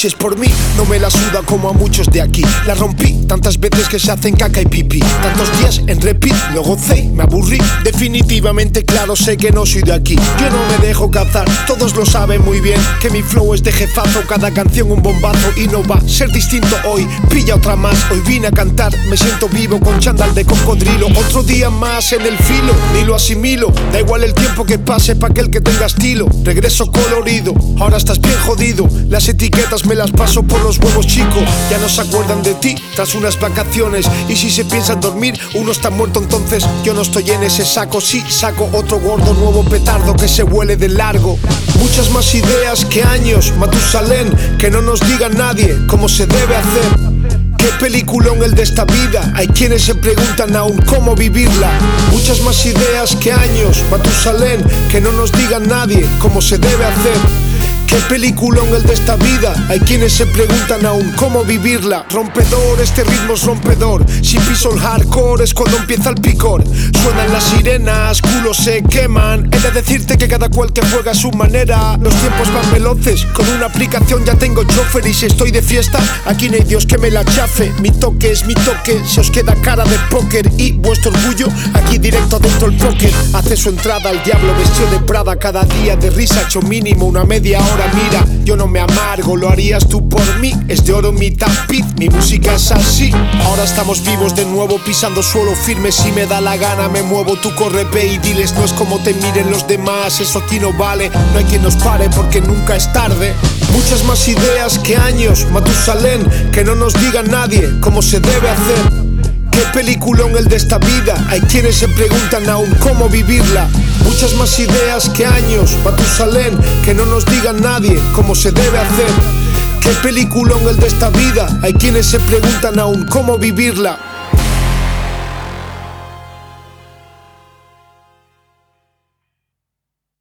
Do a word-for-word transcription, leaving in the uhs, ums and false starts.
Si es por mí, no me la suda como a muchos de aquí. La rompí tantas veces que se hacen caca y pipí. Tantos días en repeat, lo gocé, me aburrí. Definitivamente claro, sé que no soy de aquí. Yo no me dejo cazar, todos lo saben muy bien, que mi flow es de jefazo, cada canción un bombazo. Y no va a ser distinto hoy, pilla otra más. Hoy vine a cantar, me siento vivo con chándal de cocodrilo. Otro día más en el filo, ni lo asimilo. Da igual el tiempo que pase pa' aquel que tenga estilo. Regreso colorido, ahora estás bien jodido. Las etiquetas me las paso por los huevos, chico. Ya no se acuerdan de ti tras unas vacaciones. Y si se piensan dormir, uno está muerto, entonces yo no estoy en ese saco. Sí, saco otro gordo, nuevo petardo que se huele de largo. Muchas más ideas que años, Matusalén, que no nos diga nadie cómo se debe hacer. ¿Qué peliculón el de esta vida? Hay quienes se preguntan aún cómo vivirla. Muchas más ideas que años, Matusalén, que no nos diga nadie cómo se debe hacer. ¿Qué peliculón el de esta vida? Hay quienes se preguntan aún cómo vivirla. Rompedor, este ritmo es rompedor. Si piso el hardcore es cuando empieza el picor. Suenan las sirenas, culos se queman. He de decirte que cada cual que juega a su manera. Los tiempos van veloces, con una aplicación ya tengo chofer. Y si estoy de fiesta, aquí no hay Dios que me la chafe. Mi toque es mi toque, se os queda cara de póker. Y vuestro orgullo, aquí directo adentro el póker. Hace su entrada al diablo vestido de Prada. Cada día de risa hecho mínimo una media hora. Mira, yo no me amargo, lo harías tú por mí. Es de oro mi tapiz, mi música es así. Ahora estamos vivos de nuevo, pisando suelo firme. Si me da la gana me muevo, tú corre, ve y diles. No es como te miren los demás, eso aquí no vale. No hay quien nos pare porque nunca es tarde. Muchas más ideas que años, Matusalén, que no nos diga nadie cómo se debe hacer. ¿Qué peliculón el de esta vida? Hay quienes se preguntan aún cómo vivirla. Muchas más ideas que años, Matusalén, que no nos diga nadie cómo se debe hacer. ¿Qué peliculón el de esta vida? Hay quienes se preguntan aún cómo vivirla.